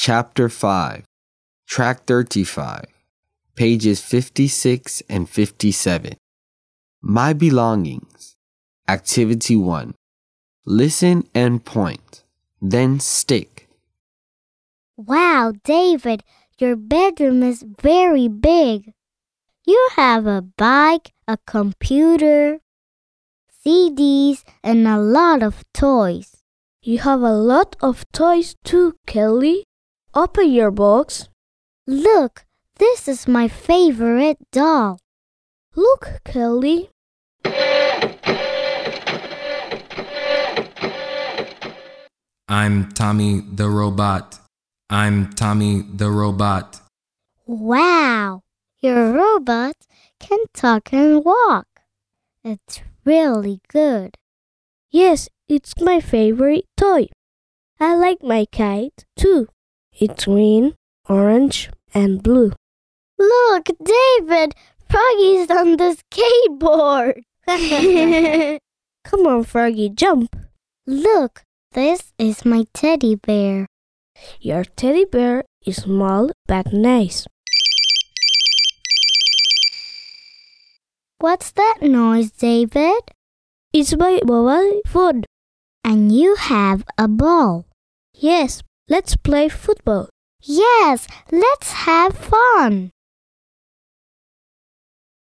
Chapter 5, Track 35, pages 56 and 57. My belongings. Activity 1. Listen and point, then stick. Wow, David, your bedroom is very big. You have a bike, a computer, CDs, and a lot of toys. You have a lot of toys too, Kelly. Open your box. Look, this is my favorite doll. Look, Kelly. I'm Tommy the robot. I'm Tommy the robot. Wow, your robot can talk and walk. It's really good. Yes, it's my favorite toy. I like my kite too. It's green, orange, and blue. Look, David, Froggy's on the skateboard. Come on, Froggy, jump. Look, this is my teddy bear. Your teddy bear is small but nice. What's that noise, David? It's my mobile phone. And you have a ball. Yes, let's play football. Yes, let's have fun.